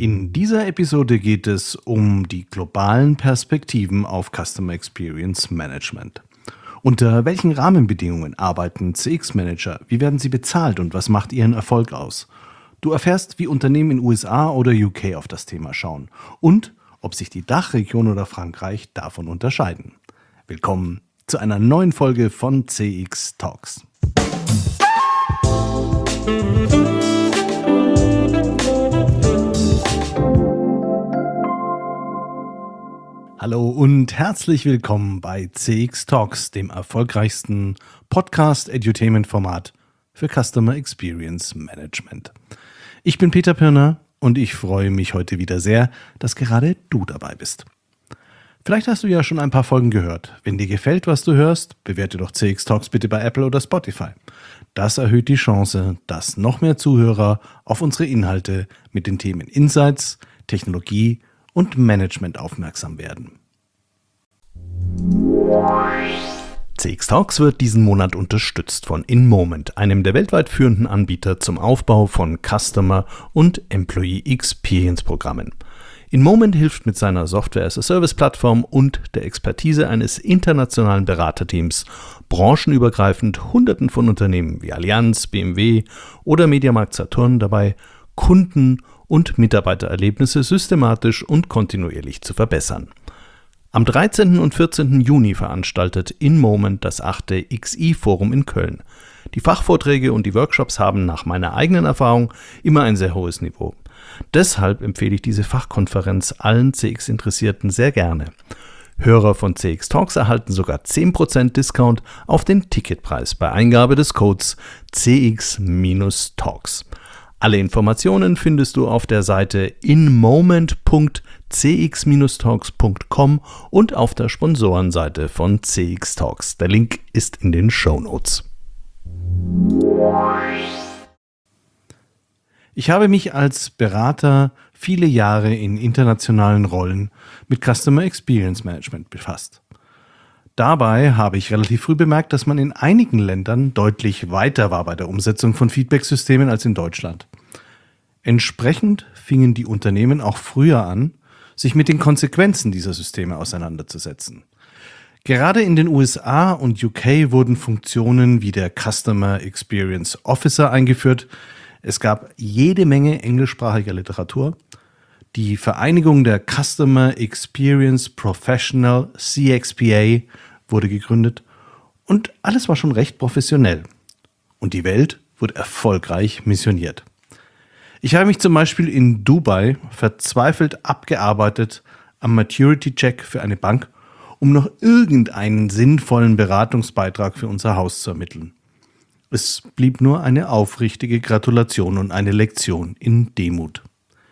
In dieser Episode geht es um die globalen Perspektiven auf Customer Experience Management. Unter welchen Rahmenbedingungen arbeiten CX-Manager? Wie werden sie bezahlt und was macht ihren Erfolg aus? Du erfährst, wie Unternehmen in USA oder UK auf das Thema schauen und ob sich die Dachregion oder Frankreich davon unterscheiden. Willkommen zu einer neuen Folge von CX Talks. Hallo und herzlich willkommen bei CX Talks, dem erfolgreichsten Podcast-Edutainment-Format für Customer Experience Management. Ich bin Peter Pirner und ich freue mich heute wieder sehr, dass gerade du dabei bist. Vielleicht hast du ja schon ein paar Folgen gehört. Wenn dir gefällt, was du hörst, bewerte doch CX Talks bitte bei Apple oder Spotify. Das erhöht die Chance, dass noch mehr Zuhörer auf unsere Inhalte mit den Themen Insights, Technologie und Management aufmerksam werden. CX Talks wird diesen Monat unterstützt von InMoment, einem der weltweit führenden Anbieter zum Aufbau von Customer- und Employee Experience Programmen. InMoment hilft mit seiner Software-as-a-Service-Plattform und der Expertise eines internationalen Beraterteams branchenübergreifend Hunderten von Unternehmen wie Allianz, BMW oder Mediamarkt Saturn dabei, Kunden- und Mitarbeitererlebnisse systematisch und kontinuierlich zu verbessern. Am 13. und 14. Juni veranstaltet InMoment das 8. XI-Forum in Köln. Die Fachvorträge und die Workshops haben nach meiner eigenen Erfahrung immer ein sehr hohes Niveau. Deshalb empfehle ich diese Fachkonferenz allen CX-Interessierten sehr gerne. Hörer von CX Talks erhalten sogar 10% Discount auf den Ticketpreis bei Eingabe des Codes CX-Talks. Alle Informationen findest du auf der Seite inmoment.cx-talks.com und auf der Sponsorenseite von CX Talks. Der Link ist in den Shownotes. Ich habe mich als Berater viele Jahre in internationalen Rollen mit Customer Experience Management befasst. Dabei habe ich relativ früh bemerkt, dass man in einigen Ländern deutlich weiter war bei der Umsetzung von Feedback-Systemen als in Deutschland. Entsprechend fingen die Unternehmen auch früher an, sich mit den Konsequenzen dieser Systeme auseinanderzusetzen. Gerade in den USA und UK wurden Funktionen wie der Customer Experience Officer eingeführt. Es gab jede Menge englischsprachiger Literatur. Die Vereinigung der Customer Experience Professional, CXPA, wurde gegründet und alles war schon recht professionell. Und die Welt wurde erfolgreich missioniert. Ich habe mich zum Beispiel in Dubai verzweifelt abgearbeitet am Maturity-Check für eine Bank, um noch irgendeinen sinnvollen Beratungsbeitrag für unser Haus zu ermitteln. Es blieb nur eine aufrichtige Gratulation und eine Lektion in Demut.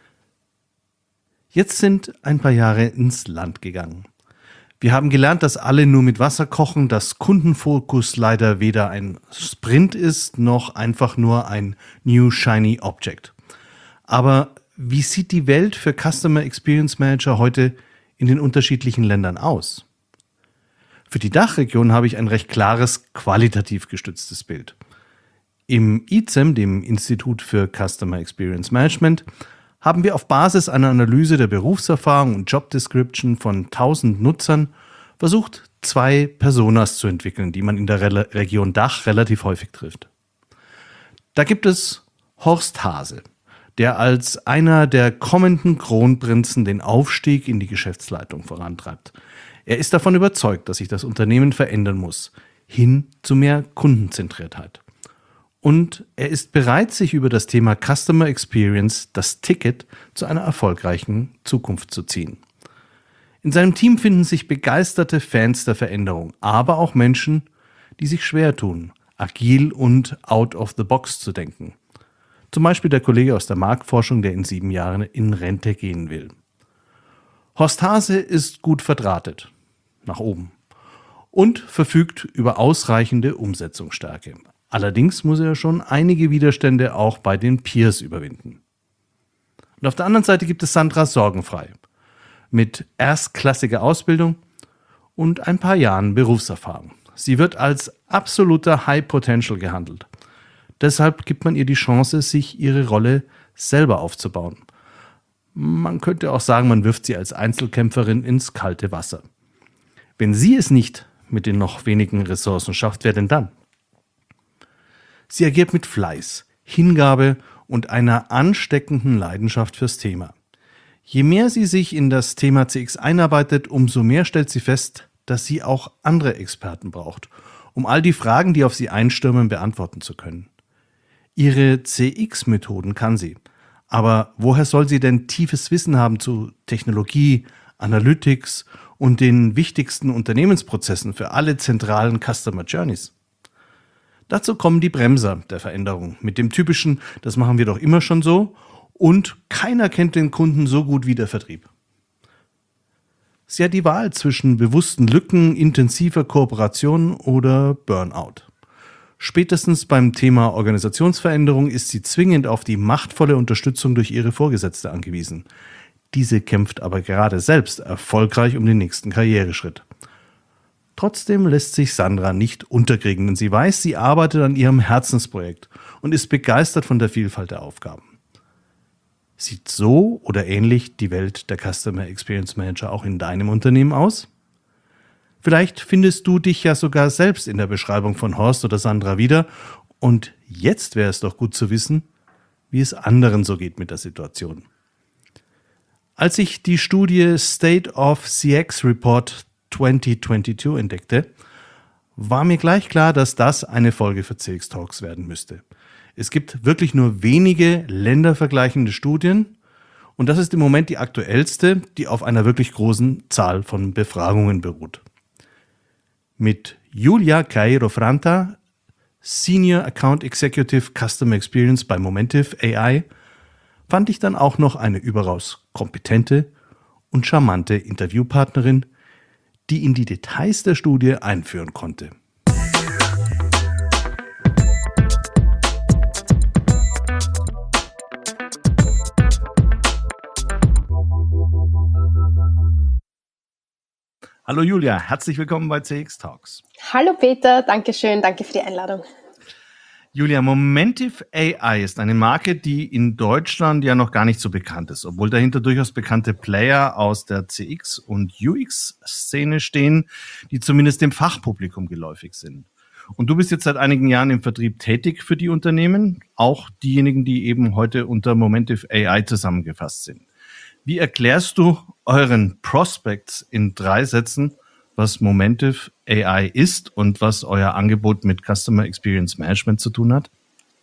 Jetzt sind ein paar Jahre ins Land gegangen. Wir haben gelernt, dass alle nur mit Wasser kochen, dass Kundenfokus leider weder ein Sprint ist, noch einfach nur ein New Shiny Object. Aber wie sieht die Welt für Customer Experience Manager heute in den unterschiedlichen Ländern aus? Für die Dachregion habe ich ein recht klares, qualitativ gestütztes Bild. Im ICEM, dem Institut für Customer Experience Management, haben wir auf Basis einer Analyse der Berufserfahrung und Job Description von 1000 Nutzern versucht, 2 Personas zu entwickeln, die man in der Region Dach relativ häufig trifft. Da gibt es Horst Hase, der als einer der kommenden Kronprinzen den Aufstieg in die Geschäftsleitung vorantreibt. Er ist davon überzeugt, dass sich das Unternehmen verändern muss, hin zu mehr Kundenzentriertheit. Und er ist bereit, sich über das Thema Customer Experience, das Ticket, zu einer erfolgreichen Zukunft zu ziehen. In seinem Team finden sich begeisterte Fans der Veränderung, aber auch Menschen, die sich schwer tun, agil und out of the box zu denken. Zum Beispiel der Kollege aus der Marktforschung, der in 7 Jahren in Rente gehen will. Horst Hase ist gut verdrahtet, nach oben, und verfügt über ausreichende Umsetzungsstärke. Allerdings muss er schon einige Widerstände auch bei den Peers überwinden. Und auf der anderen Seite gibt es Sandra Sorgenfrei mit erstklassiger Ausbildung und ein paar Jahren Berufserfahrung. Sie wird als absoluter High Potential gehandelt. Deshalb gibt man ihr die Chance, sich ihre Rolle selber aufzubauen. Man könnte auch sagen, man wirft sie als Einzelkämpferin ins kalte Wasser. Wenn sie es nicht mit den noch wenigen Ressourcen schafft, wer denn dann? Sie agiert mit Fleiß, Hingabe und einer ansteckenden Leidenschaft fürs Thema. Je mehr sie sich in das Thema CX einarbeitet, umso mehr stellt sie fest, dass sie auch andere Experten braucht, um all die Fragen, die auf sie einstürmen, beantworten zu können. Ihre CX-Methoden kann sie. Aber woher soll sie denn tiefes Wissen haben zu Technologie, Analytics und den wichtigsten Unternehmensprozessen für alle zentralen Customer Journeys? Dazu kommen die Bremser der Veränderung mit dem typischen, das machen wir doch immer schon so, und keiner kennt den Kunden so gut wie der Vertrieb. Sie hat die Wahl zwischen bewussten Lücken, intensiver Kooperation oder Burnout. Spätestens beim Thema Organisationsveränderung ist sie zwingend auf die machtvolle Unterstützung durch ihre Vorgesetzte angewiesen. Diese kämpft aber gerade selbst erfolgreich um den nächsten Karriereschritt. Trotzdem lässt sich Sandra nicht unterkriegen, denn sie weiß, sie arbeitet an ihrem Herzensprojekt und ist begeistert von der Vielfalt der Aufgaben. Sieht so oder ähnlich die Welt der Customer Experience Manager auch in deinem Unternehmen aus? Vielleicht findest du dich ja sogar selbst in der Beschreibung von Horst oder Sandra wieder. Und jetzt wäre es doch gut zu wissen, wie es anderen so geht mit der Situation. Als ich die Studie State of CX Report 2022 entdeckte, war mir gleich klar, dass das eine Folge für CX Talks werden müsste. Es gibt wirklich nur wenige ländervergleichende Studien und das ist im Moment die aktuellste, die auf einer wirklich großen Zahl von Befragungen beruht. Mit Julia Cairo-Franta, Senior Account Executive Customer Experience bei Momentive AI, fand ich dann auch noch eine überaus kompetente und charmante Interviewpartnerin, die in die Details der Studie einführen konnte. Hallo Julia, herzlich willkommen bei CX Talks. Hallo Peter, danke schön, danke für die Einladung. Julia, Momentive AI ist eine Marke, die in Deutschland ja noch gar nicht so bekannt ist, obwohl dahinter durchaus bekannte Player aus der CX- und UX-Szene stehen, die zumindest dem Fachpublikum geläufig sind. Und du bist jetzt seit einigen Jahren im Vertrieb tätig für die Unternehmen, auch diejenigen, die eben heute unter Momentive AI zusammengefasst sind. Wie erklärst du euren Prospects in 3 Sätzen, was Momentive AI ist und was euer Angebot mit Customer Experience Management zu tun hat?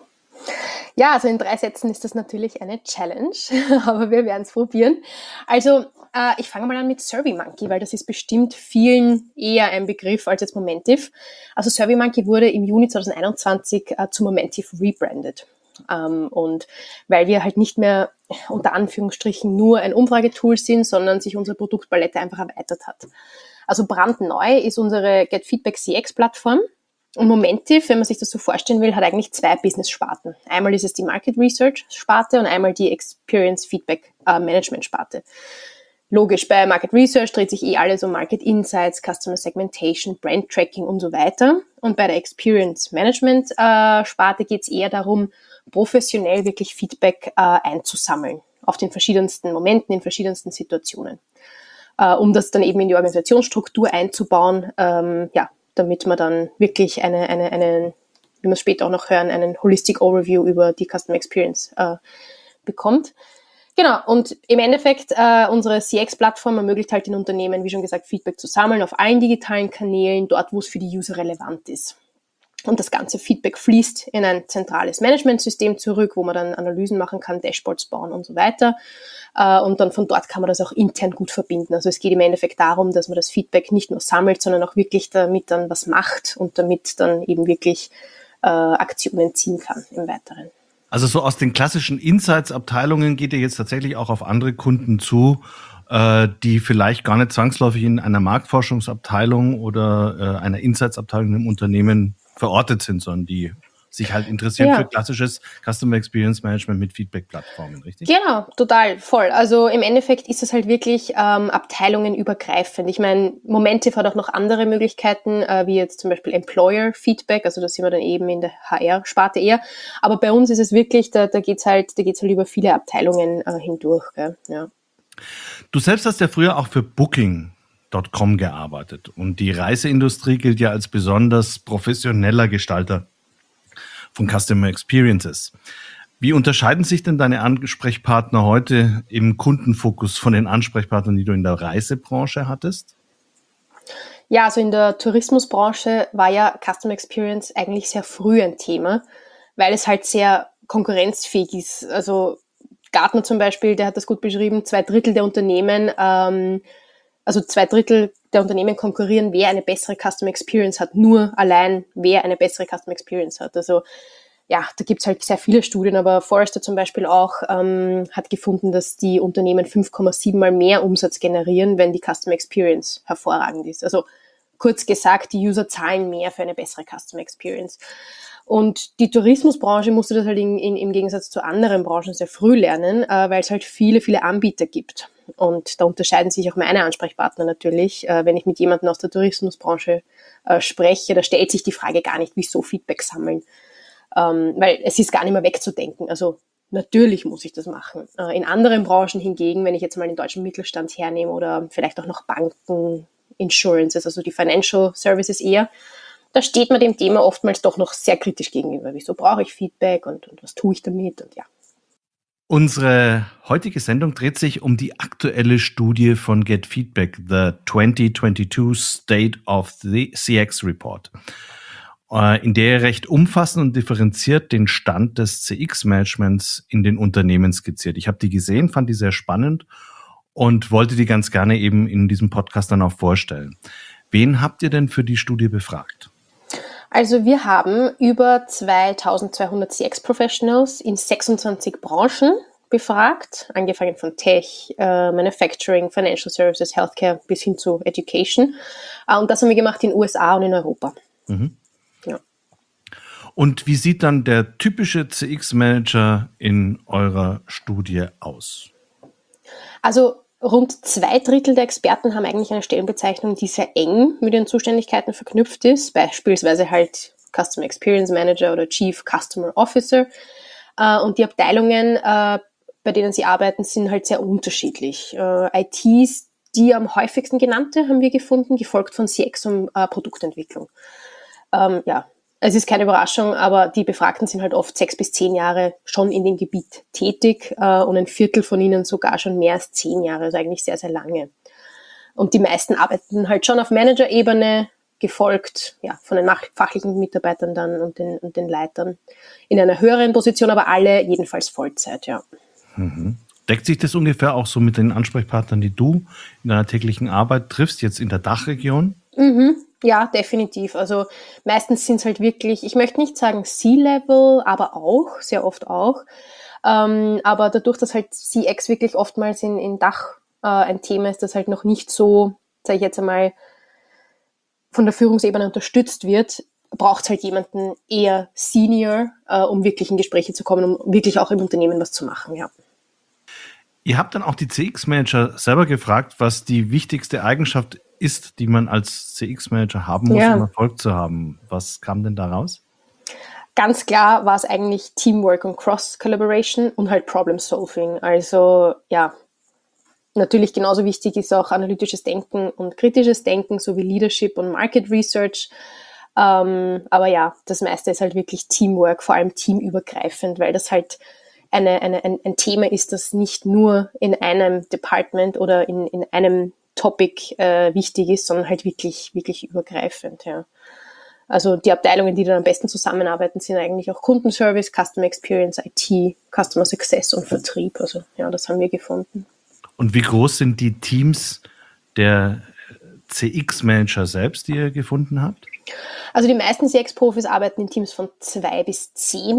Ja, also in 3 Sätzen ist das natürlich eine Challenge, aber wir werden es probieren. Also ich fange mal an mit SurveyMonkey, weil das ist bestimmt vielen eher ein Begriff als jetzt Momentive. Also SurveyMonkey wurde im Juni 2021 zu Momentive rebranded. Und weil wir halt nicht mehr unter Anführungsstrichen nur ein Umfragetool sind, sondern sich unsere Produktpalette einfach erweitert hat. Also brandneu ist unsere Get Feedback CX-Plattform. Und Momentive, wenn man sich das so vorstellen will, hat eigentlich 2 Business-Sparten. Einmal ist es die Market Research-Sparte und einmal die Experience Feedback Management-Sparte. Logisch, bei Market Research dreht sich alles um Market Insights, Customer Segmentation, Brand Tracking und so weiter. Und bei der Experience Management Sparte geht es eher darum, professionell wirklich Feedback einzusammeln auf den verschiedensten Momenten, in verschiedensten Situationen. Um das dann eben in die Organisationsstruktur einzubauen, damit man dann wirklich einen, wie wir es später auch noch hören, einen Holistic Overview über die Customer Experience bekommt. Genau, und im Endeffekt, unsere CX-Plattform ermöglicht halt den Unternehmen, wie schon gesagt, Feedback zu sammeln auf allen digitalen Kanälen, dort, wo es für die User relevant ist. Und das ganze Feedback fließt in ein zentrales Managementsystem zurück, wo man dann Analysen machen kann, Dashboards bauen und so weiter. Und dann von dort kann man das auch intern gut verbinden. Also es geht im Endeffekt darum, dass man das Feedback nicht nur sammelt, sondern auch wirklich damit dann was macht und damit dann eben wirklich Aktionen ziehen kann im Weiteren. Also so aus den klassischen Insights-Abteilungen geht ihr jetzt tatsächlich auch auf andere Kunden zu, die vielleicht gar nicht zwangsläufig in einer Marktforschungsabteilung oder einer Insights-Abteilung im Unternehmen verortet sind, sondern die sich halt interessieren für klassisches Customer Experience Management mit Feedback-Plattformen, richtig? Genau, total, voll. Also im Endeffekt ist es halt wirklich abteilungenübergreifend. Ich meine, Momentive hat auch noch andere Möglichkeiten, wie jetzt zum Beispiel Employer-Feedback, also da sind wir dann eben in der HR-Sparte eher. Aber bei uns ist es wirklich, da geht's halt über viele Abteilungen hindurch. Gell? Ja. Du selbst hast ja früher auch für Booking.com gearbeitet und die Reiseindustrie gilt ja als besonders professioneller Gestalter von Customer Experiences. Wie unterscheiden sich denn deine Ansprechpartner heute im Kundenfokus von den Ansprechpartnern, die du in der Reisebranche hattest? Ja, also in der Tourismusbranche war ja Customer Experience eigentlich sehr früh ein Thema, weil es halt sehr konkurrenzfähig ist. Also Gartner zum Beispiel, der hat das gut beschrieben, 2/3 der Unternehmen, also 2/3 der Unternehmen konkurrieren, wer eine bessere Customer Experience hat, nur allein, wer eine bessere Customer Experience hat. Also ja, da gibt's halt sehr viele Studien, aber Forrester zum Beispiel auch hat gefunden, dass die Unternehmen 5,7 Mal mehr Umsatz generieren, wenn die Customer Experience hervorragend ist. Also kurz gesagt, die User zahlen mehr für eine bessere Customer Experience. Und die Tourismusbranche musste das halt im Gegensatz zu anderen Branchen sehr früh lernen, weil es halt viele, viele Anbieter gibt. Und da unterscheiden sich auch meine Ansprechpartner natürlich. Wenn ich mit jemandem aus der Tourismusbranche spreche, da stellt sich die Frage gar nicht, wieso Feedback sammeln. Weil es ist gar nicht mehr wegzudenken. Also natürlich muss ich das machen. In anderen Branchen hingegen, wenn ich jetzt mal den deutschen Mittelstand hernehme oder vielleicht auch noch Banken, Insurances, also die Financial Services eher, da steht man dem Thema oftmals doch noch sehr kritisch gegenüber. Wieso brauche ich Feedback und was tue ich damit? Und ja. Unsere heutige Sendung dreht sich um die aktuelle Studie von Get Feedback, the 2022 State of the CX Report, in der er recht umfassend und differenziert den Stand des CX-Managements in den Unternehmen skizziert. Ich habe die gesehen, fand die sehr spannend und wollte die ganz gerne eben in diesem Podcast dann auch vorstellen. Wen habt ihr denn für die Studie befragt? Also wir haben über 2200 CX-Professionals in 26 Branchen befragt, angefangen von Tech, Manufacturing, Financial Services, Healthcare bis hin zu Education. Und das haben wir gemacht in den USA und in Europa. Mhm. Ja. Und wie sieht dann der typische CX-Manager in eurer Studie aus? Also rund 2/3 der Experten haben eigentlich eine Stellenbezeichnung, die sehr eng mit ihren Zuständigkeiten verknüpft ist, beispielsweise halt Customer Experience Manager oder Chief Customer Officer. Und die Abteilungen, bei denen sie arbeiten, sind halt sehr unterschiedlich. ITs, die am häufigsten genannte, haben wir gefunden, gefolgt von CX und Produktentwicklung. Ja, es ist keine Überraschung, aber die Befragten sind halt oft 6 bis 10 Jahre schon in dem Gebiet tätig und ein Viertel von ihnen sogar schon mehr als 10 Jahre, also eigentlich sehr, sehr lange. Und die meisten arbeiten halt schon auf Manager-Ebene, gefolgt von den fachlichen Mitarbeitern dann und den Leitern in einer höheren Position, aber alle jedenfalls Vollzeit, ja. Mhm. Deckt sich das ungefähr auch so mit den Ansprechpartnern, die du in deiner täglichen Arbeit triffst, jetzt in der Dachregion? Mhm. Ja, definitiv. Also meistens sind es halt wirklich, ich möchte nicht sagen C-Level, aber auch, sehr oft auch. Aber dadurch, dass halt CX wirklich oftmals in Dach ein Thema ist, das halt noch nicht so, sage ich jetzt einmal, von der Führungsebene unterstützt wird, braucht es halt jemanden eher Senior, um wirklich in Gespräche zu kommen, um wirklich auch im Unternehmen was zu machen, ja. Ihr habt dann auch die CX-Manager selber gefragt, was die wichtigste Eigenschaft ist, die man als CX-Manager haben muss, um Erfolg zu haben. Was kam denn da raus? Ganz klar war es eigentlich Teamwork und Cross-Collaboration und halt Problem-Solving. Also ja, natürlich genauso wichtig ist auch analytisches Denken und kritisches Denken sowie Leadership und Market Research. Aber ja, das meiste ist halt wirklich Teamwork, vor allem teamübergreifend, weil das halt ein Thema ist, das nicht nur in einem Department oder in einem Topic wichtig ist, sondern halt wirklich, wirklich übergreifend, ja. Also die Abteilungen, die dann am besten zusammenarbeiten, sind eigentlich auch Kundenservice, Customer Experience, IT, Customer Success und Vertrieb. Also ja, das haben wir gefunden. Und wie groß sind die Teams der CX-Manager selbst, die ihr gefunden habt? Also die meisten CX-Profis arbeiten in Teams von 2 bis 10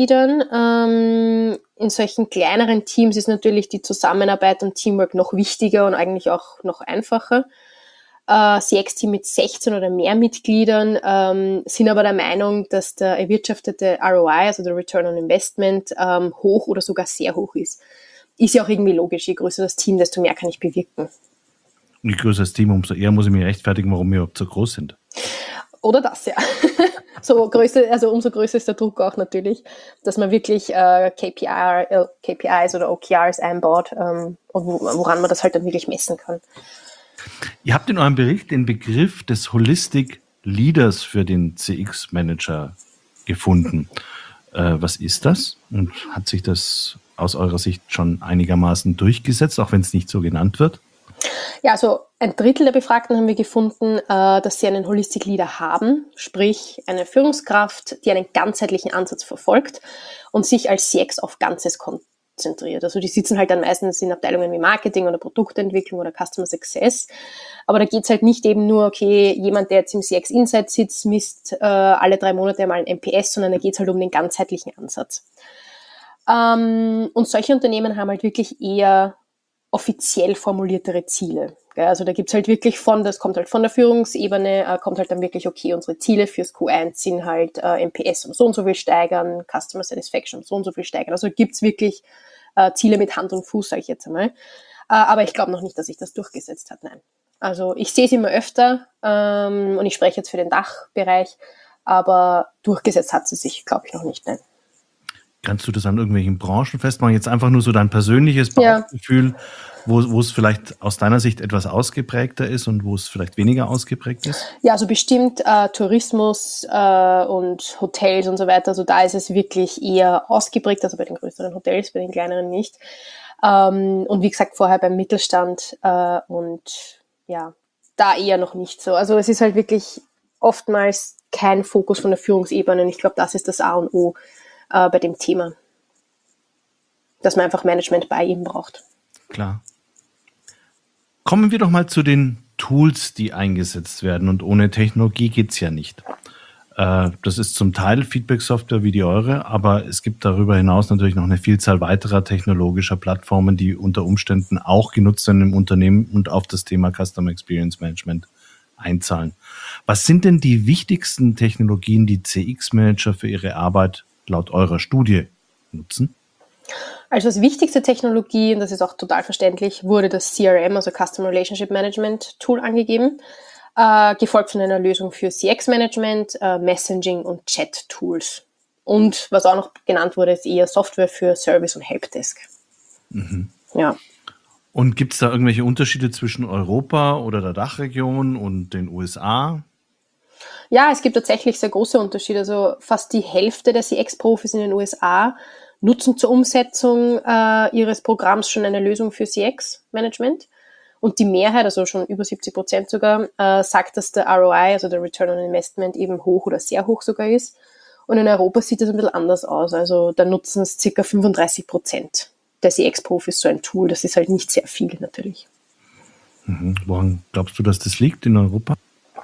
Mitgliedern. In solchen kleineren Teams ist natürlich die Zusammenarbeit und Teamwork noch wichtiger und eigentlich auch noch einfacher. CX-Team mit 16 oder mehr Mitgliedern, sind aber der Meinung, dass der erwirtschaftete ROI, also der Return on Investment, hoch oder sogar sehr hoch ist. Ist ja auch irgendwie logisch, je größer das Team, desto mehr kann ich bewirken. Und je größer das Team, umso eher muss ich mich rechtfertigen, warum wir überhaupt so groß sind. Oder das, ja. Umso größer ist der Druck auch natürlich, dass man wirklich KPIs oder OKRs einbaut, woran man das halt dann wirklich messen kann. Ihr habt in eurem Bericht den Begriff des Holistic Leaders für den CX-Manager gefunden. Was ist das? Und hat sich das aus eurer Sicht schon einigermaßen durchgesetzt, auch wenn es nicht so genannt wird? Ja, also 1/3 der Befragten haben wir gefunden, dass sie einen Holistic Leader haben, sprich eine Führungskraft, die einen ganzheitlichen Ansatz verfolgt und sich als CX auf Ganzes konzentriert. Also die sitzen halt dann meistens in Abteilungen wie Marketing oder Produktentwicklung oder Customer Success. Aber da geht's halt nicht eben nur, okay, jemand, der jetzt im CX Insight sitzt, misst alle 3 Monate mal ein NPS, sondern da geht's halt um den ganzheitlichen Ansatz. Und solche Unternehmen haben halt wirklich eher offiziell formuliertere Ziele. Also da gibt's halt wirklich das kommt halt von der Führungsebene, kommt halt dann wirklich, okay, unsere Ziele fürs Q1 sind halt NPS um so und so viel steigern, Customer Satisfaction um so und so viel steigern. Also gibt's wirklich Ziele mit Hand und Fuß, sage ich jetzt einmal. Aber ich glaube noch nicht, dass sich das durchgesetzt hat, nein. Also ich sehe es immer öfter und ich spreche jetzt für den Dachbereich, aber durchgesetzt hat sie sich, glaube ich, noch nicht, nein. Kannst du das an irgendwelchen Branchen festmachen? Jetzt einfach nur so dein persönliches Bauchgefühl, wo es vielleicht aus deiner Sicht etwas ausgeprägter ist und wo es vielleicht weniger ausgeprägt ist? Ja, also bestimmt Tourismus und Hotels und so weiter. Also da ist es wirklich eher ausgeprägt, also bei den größeren Hotels, bei den kleineren nicht. Und wie gesagt, vorher beim Mittelstand und ja, da eher noch nicht so. Also es ist halt wirklich oftmals kein Fokus von der Führungsebene und ich glaube, das ist das A und O bei dem Thema, dass man einfach Management bei ihm braucht. Klar. Kommen wir doch mal zu den Tools, die eingesetzt werden. Und ohne Technologie geht's ja nicht. Das ist zum Teil Feedback-Software wie die eure, aber es gibt darüber hinaus natürlich noch eine Vielzahl weiterer technologischer Plattformen, die unter Umständen auch genutzt werden im Unternehmen und auf das Thema Customer Experience Management einzahlen. Was sind denn die wichtigsten Technologien, die CX-Manager für ihre Arbeit laut eurer Studie nutzen? Also als wichtigste Technologie, und das ist auch total verständlich, wurde das CRM, also Customer Relationship Management Tool angegeben, gefolgt von einer Lösung für CX-Management, Messaging und Chat-Tools. Und was auch noch genannt wurde, ist eher Software für Service und Helpdesk. Mhm. Ja. Und gibt es da irgendwelche Unterschiede zwischen Europa oder der Dachregion und den USA? Ja, es gibt tatsächlich sehr große Unterschiede. Also fast die Hälfte der CX-Profis in den USA nutzen zur Umsetzung ihres Programms schon eine Lösung für CX-Management. Und die Mehrheit, also schon über 70% sogar, sagt, dass der ROI, also der Return on Investment, eben hoch oder sehr hoch sogar ist. Und in Europa sieht das ein bisschen anders aus. Also da nutzen es ca. 35% der CX-Profis so ein Tool. Das ist halt nicht sehr viel natürlich. Mhm. Woran glaubst du, dass das liegt in Europa?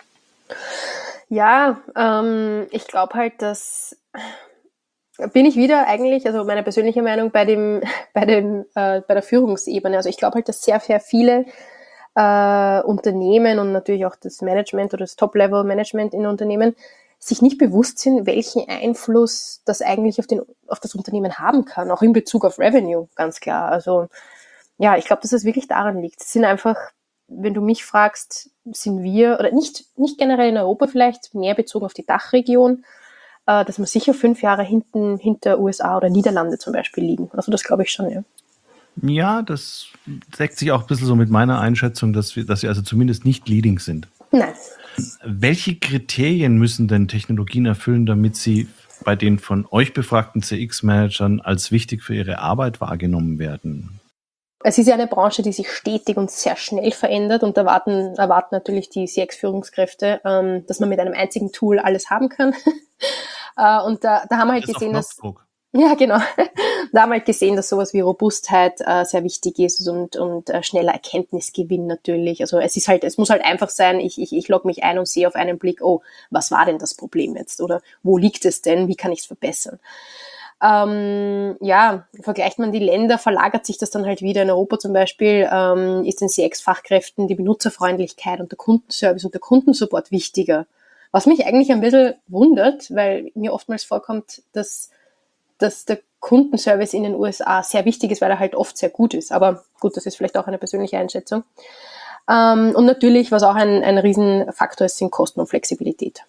Ja, ich glaube halt, dass bin ich wieder eigentlich, also meine persönliche Meinung bei der Führungsebene. Also ich glaube halt, dass sehr, sehr viele Unternehmen und natürlich auch das Management oder das Top-Level-Management in Unternehmen sich nicht bewusst sind, welchen Einfluss das eigentlich auf das Unternehmen haben kann, auch in Bezug auf Revenue, ganz klar. Also ja, ich glaube, dass es wirklich daran liegt. Es sind einfach, wenn du mich fragst, sind wir, oder nicht generell in Europa vielleicht, mehr bezogen auf die Dachregion, dass wir sicher 5 Jahre hinter USA oder Niederlande zum Beispiel liegen. Also das glaube ich schon, ja. Ja, das deckt sich auch ein bisschen so mit meiner Einschätzung, dass wir also zumindest nicht leading sind. Nein. Welche Kriterien müssen denn Technologien erfüllen, damit sie bei den von euch befragten CX-Managern als wichtig für ihre Arbeit wahrgenommen werden? Es ist ja eine Branche, die sich stetig und sehr schnell verändert und erwarten natürlich die CX-Führungskräfte, dass man mit einem einzigen Tool alles haben kann. Und da haben wir halt gesehen, dass ja, genau. Da haben wir halt gesehen, dass sowas wie Robustheit sehr wichtig ist und schneller Erkenntnisgewinn natürlich. Also es muss halt einfach sein, ich logge mich ein und sehe auf einen Blick, oh, was war denn das Problem jetzt? Oder wo liegt es denn? Wie kann ich es verbessern? Vergleicht man die Länder, verlagert sich das dann halt wieder. In Europa zum Beispiel ist den CX-Fachkräften die Benutzerfreundlichkeit und der Kundenservice und der Kundensupport wichtiger. Was mich eigentlich ein bisschen wundert, weil mir oftmals vorkommt, dass der Kundenservice in den USA sehr wichtig ist, weil er halt oft sehr gut ist. Aber gut, das ist vielleicht auch eine persönliche Einschätzung. Und natürlich, was auch ein Riesenfaktor ist, sind Kosten und Flexibilität.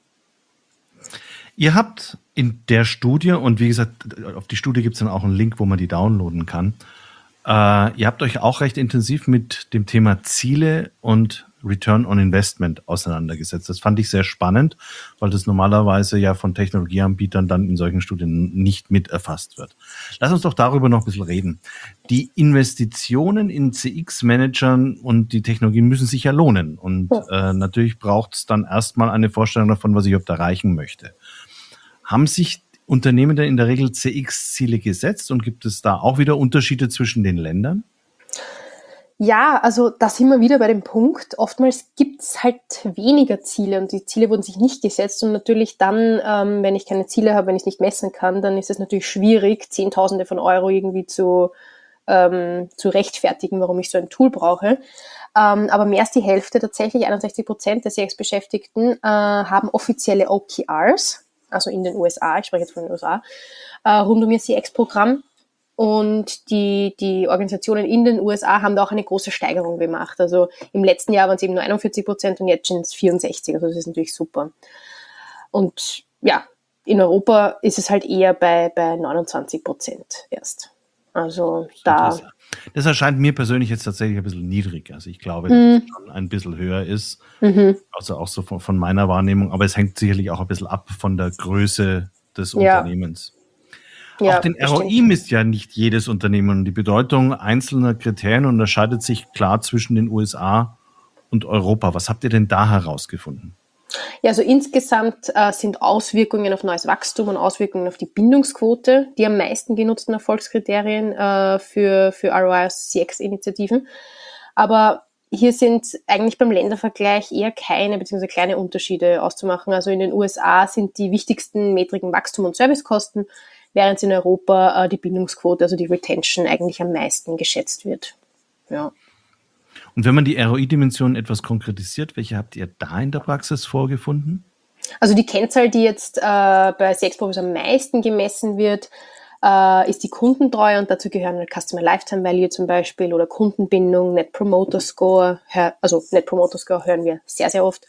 Ihr habt in der Studie, und wie gesagt, auf die Studie gibt es dann auch einen Link, wo man die downloaden kann, ihr habt euch auch recht intensiv mit dem Thema Ziele und Return on Investment auseinandergesetzt. Das fand ich sehr spannend, weil das normalerweise ja von Technologieanbietern dann in solchen Studien nicht mit erfasst wird. Lass uns doch darüber noch ein bisschen reden. Die Investitionen in CX-Managern und die Technologien müssen sich ja lohnen. Und natürlich braucht es dann erstmal eine Vorstellung davon, was ich überhaupt erreichen möchte. Haben sich Unternehmen denn in der Regel CX-Ziele gesetzt und gibt es da auch wieder Unterschiede zwischen den Ländern? Ja, also da sind wir wieder bei dem Punkt. Oftmals gibt's halt weniger Ziele und die Ziele wurden sich nicht gesetzt und natürlich dann, wenn ich keine Ziele habe, wenn ich es nicht messen kann, dann ist es natürlich schwierig, Zehntausende von Euro irgendwie zu rechtfertigen, warum ich so ein Tool brauche. Aber mehr als die Hälfte, tatsächlich 61% der CX-Beschäftigten haben offizielle OKRs, also in den USA, ich spreche jetzt von den USA, rund um ihr CX-Programm. Und die Organisationen in den USA haben da auch eine große Steigerung gemacht. Also im letzten Jahr waren es eben nur 41% und jetzt sind es 64%. Also das ist natürlich super. Und ja, in Europa ist es halt eher bei 29% erst. Also da. Das erscheint mir persönlich jetzt tatsächlich ein bisschen niedrig. Also ich glaube, dass es schon ein bisschen höher ist. Also auch so von meiner Wahrnehmung. Aber es hängt sicherlich auch ein bisschen ab von der Größe des Unternehmens. Ja, auch den ROI misst ja nicht jedes Unternehmen. Und die Bedeutung einzelner Kriterien unterscheidet sich klar zwischen den USA und Europa. Was habt ihr denn da herausgefunden? Ja, also insgesamt sind Auswirkungen auf neues Wachstum und Auswirkungen auf die Bindungsquote die am meisten genutzten Erfolgskriterien für ROI-CX-Initiativen. Aber hier sind eigentlich beim Ländervergleich eher keine bzw. kleine Unterschiede auszumachen. Also in den USA sind die wichtigsten Metriken Wachstum und Servicekosten, während in Europa die Bindungsquote, also die Retention, eigentlich am meisten geschätzt wird. Ja. Und wenn man die ROI-Dimension etwas konkretisiert, welche habt ihr da in der Praxis vorgefunden? Also die Kennzahl, die jetzt bei CX-Profis am meisten gemessen wird, ist die Kundentreue und dazu gehören Customer Lifetime Value zum Beispiel oder Kundenbindung, Net Promoter Score. Also Net Promoter Score hören wir sehr, sehr oft.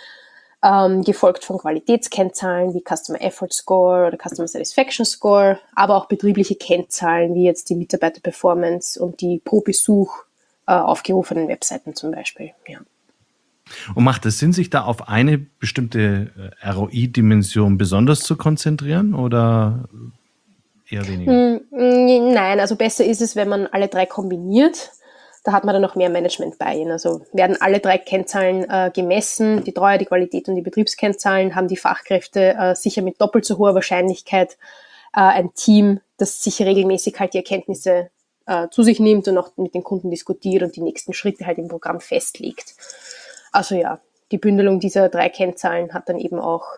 Gefolgt von Qualitätskennzahlen wie Customer Effort Score oder Customer Satisfaction Score, aber auch betriebliche Kennzahlen wie jetzt die Mitarbeiter-Performance und die pro Besuch aufgerufenen Webseiten zum Beispiel. Ja. Und macht es Sinn, sich da auf eine bestimmte ROI-Dimension besonders zu konzentrieren oder eher weniger? Nein, also besser ist es, wenn man alle drei kombiniert. Da hat man dann noch mehr Management bei ihnen. Also werden alle drei Kennzahlen gemessen, die Treue, die Qualität und die Betriebskennzahlen, haben die Fachkräfte sicher mit doppelt so hoher Wahrscheinlichkeit ein Team, das sich regelmäßig halt die Erkenntnisse zu sich nimmt und auch mit den Kunden diskutiert und die nächsten Schritte halt im Programm festlegt. Also ja, die Bündelung dieser drei Kennzahlen hat dann eben auch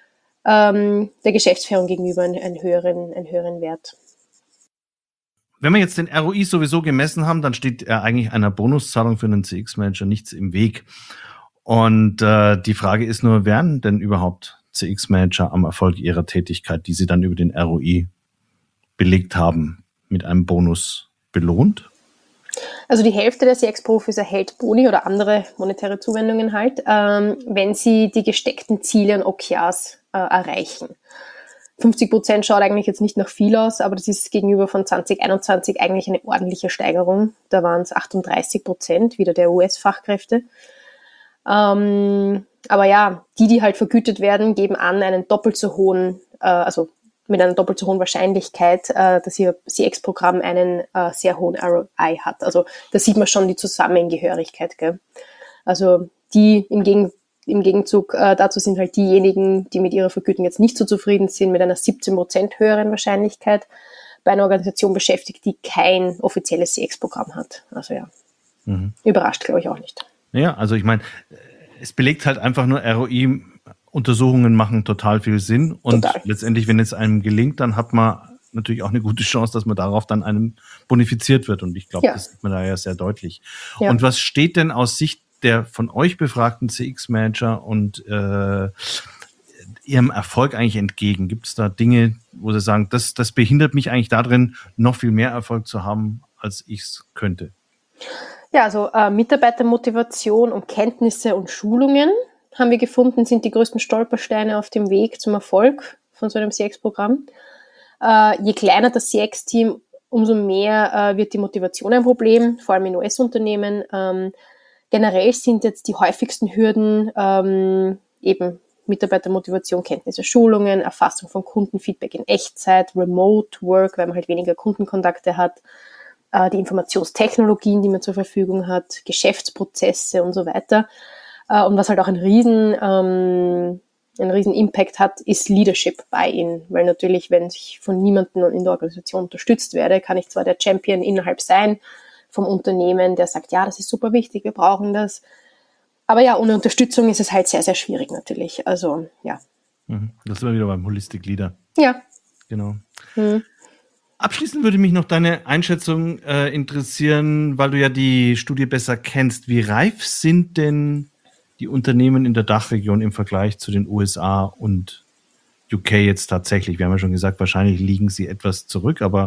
der Geschäftsführung gegenüber einen höheren Wert. Wenn wir jetzt den ROI sowieso gemessen haben, dann steht eigentlich einer Bonuszahlung für einen CX-Manager nichts im Weg. Und die Frage ist nur, werden denn überhaupt CX-Manager am Erfolg ihrer Tätigkeit, die sie dann über den ROI belegt haben, mit einem Bonus belohnt? Also die Hälfte der CX-Profis erhält Boni oder andere monetäre Zuwendungen halt, wenn sie die gesteckten Ziele und OKRs erreichen. 50% schaut eigentlich jetzt nicht nach viel aus, aber das ist gegenüber von 2021 eigentlich eine ordentliche Steigerung. Da waren es 38%, wieder der US-Fachkräfte. Aber ja, die halt vergütet werden, geben an, einen doppelt so hohen, also mit einer doppelt so hohen Wahrscheinlichkeit, dass ihr CX-Programm einen sehr hohen ROI hat. Also da sieht man schon die Zusammengehörigkeit. Gell? Also die im Gegenzug dazu sind halt diejenigen, die mit ihrer Vergütung jetzt nicht so zufrieden sind, mit einer 17% höheren Wahrscheinlichkeit bei einer Organisation beschäftigt, die kein offizielles CX-Programm hat. Also ja, Überrascht, glaube ich, auch nicht. Ja, also ich meine, es belegt halt einfach nur ROI, Untersuchungen machen total viel Sinn und letztendlich, wenn es einem gelingt, dann hat man natürlich auch eine gute Chance, dass man darauf dann einem bonifiziert wird. Und ich glaube, Ja. das sieht man da ja sehr deutlich. Ja. Und was steht denn aus Sicht der von euch befragten CX-Manager und ihrem Erfolg eigentlich entgegen? Gibt es da Dinge, wo Sie sagen, das behindert mich eigentlich darin, noch viel mehr Erfolg zu haben, als ich es könnte? Ja, also Mitarbeitermotivation und Kenntnisse und Schulungen haben wir gefunden, sind die größten Stolpersteine auf dem Weg zum Erfolg von so einem CX-Programm. Je kleiner das CX-Team, umso mehr wird die Motivation ein Problem, vor allem in US-Unternehmen. Generell sind jetzt die häufigsten Hürden eben Mitarbeitermotivation, Kenntnisse, Schulungen, Erfassung von Kundenfeedback in Echtzeit, Remote Work, weil man halt weniger Kundenkontakte hat, die Informationstechnologien, die man zur Verfügung hat, Geschäftsprozesse und so weiter. Und was halt auch einen riesen Impact hat, ist Leadership Buy-in. Weil natürlich, wenn ich von niemandem in der Organisation unterstützt werde, kann ich zwar der Champion innerhalb sein vom Unternehmen, der sagt, ja, das ist super wichtig, wir brauchen das. Aber ja, ohne Unterstützung ist es halt sehr, sehr schwierig natürlich. Also, ja. Das sind wir wieder beim Holistic Leader. Ja. Genau. Abschließend würde mich noch deine Einschätzung interessieren, weil du ja die Studie besser kennst. Wie reif sind denn die Unternehmen in der Dachregion im Vergleich zu den USA und UK jetzt tatsächlich? Wir haben ja schon gesagt, wahrscheinlich liegen sie etwas zurück, aber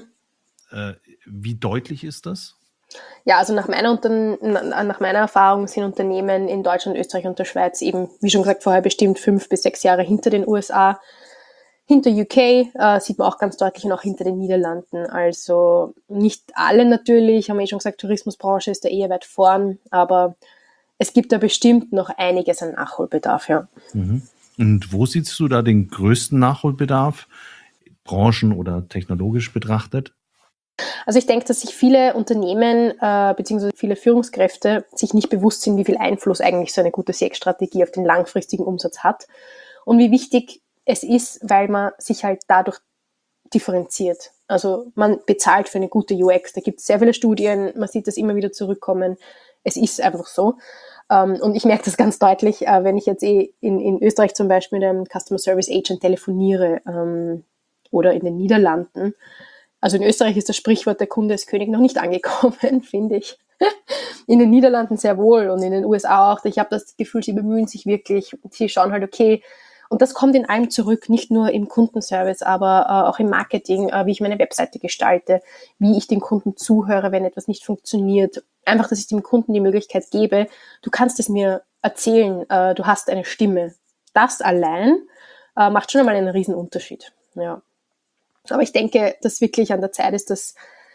wie deutlich ist das? Ja, also nach meiner Erfahrung sind Unternehmen in Deutschland, Österreich und der Schweiz eben, wie schon gesagt, vorher bestimmt 5 bis 6 Jahre hinter den USA. Hinter UK sieht man auch ganz deutlich und auch hinter den Niederlanden. Also nicht alle natürlich, haben wir schon gesagt, Tourismusbranche ist da eher weit vorn, aber es gibt da bestimmt noch einiges an Nachholbedarf, ja. Und wo siehst du da den größten Nachholbedarf, branchen- oder technologisch betrachtet? Also ich denke, dass sich viele Unternehmen bzw. viele Führungskräfte sich nicht bewusst sind, wie viel Einfluss eigentlich so eine gute CX-Strategie auf den langfristigen Umsatz hat und wie wichtig es ist, weil man sich halt dadurch differenziert. Also man bezahlt für eine gute UX. Da gibt es sehr viele Studien, man sieht das immer wieder zurückkommen. Es ist einfach so. Und ich merke das ganz deutlich, wenn ich jetzt in Österreich zum Beispiel mit einem Customer Service Agent telefoniere oder in den Niederlanden. Also in Österreich ist das Sprichwort, der Kunde ist König, noch nicht angekommen, finde ich. In den Niederlanden sehr wohl und in den USA auch. Ich habe das Gefühl, sie bemühen sich wirklich. Sie schauen halt, okay, und das kommt in allem zurück, nicht nur im Kundenservice, aber auch im Marketing, wie ich meine Webseite gestalte, wie ich den Kunden zuhöre, wenn etwas nicht funktioniert. Einfach, dass ich dem Kunden die Möglichkeit gebe, du kannst es mir erzählen, du hast eine Stimme. Das allein macht schon einmal einen riesen Unterschied. Ja. Aber ich denke, dass wirklich an der Zeit ist, dass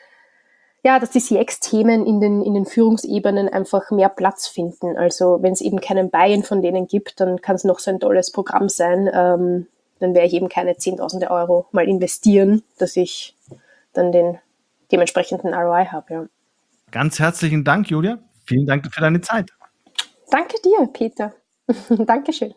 die CX-Themen in den Führungsebenen einfach mehr Platz finden. Also wenn es eben keinen Buy-in von denen gibt, dann kann es noch so ein tolles Programm sein. Dann werde ich eben keine 10.000 Euro mal investieren, dass ich dann den dementsprechenden ROI habe. Ja. Ganz herzlichen Dank, Julia. Vielen Dank für deine Zeit. Danke dir, Peter. Dankeschön.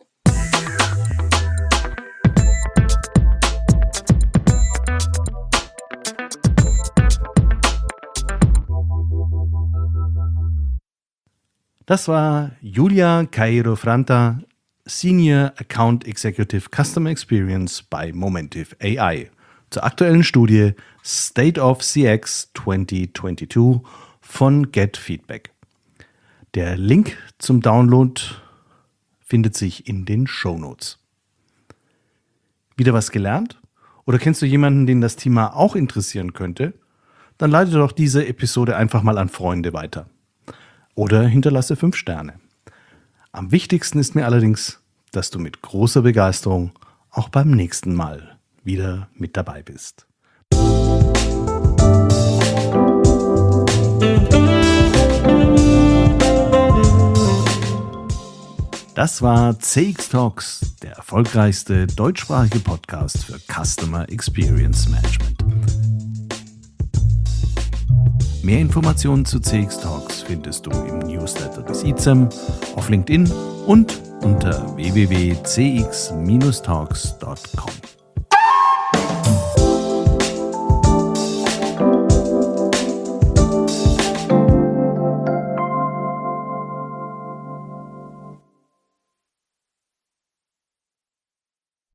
Das war Julia Cairo-Franta, Senior Account Executive Customer Experience bei Momentive AI, zur aktuellen Studie State of CX 2022 von GetFeedback. Der Link zum Download findet sich in den Shownotes. Wieder was gelernt? Oder kennst du jemanden, den das Thema auch interessieren könnte? Dann leite doch diese Episode einfach mal an Freunde weiter. Oder hinterlasse 5 Sterne. Am wichtigsten ist mir allerdings, dass du mit großer Begeisterung auch beim nächsten Mal wieder mit dabei bist. Das war CX Talks, der erfolgreichste deutschsprachige Podcast für Customer Experience Management. Mehr Informationen zu CX Talks findest du im Newsletter des ICEM, auf LinkedIn und unter www.cx-talks.com.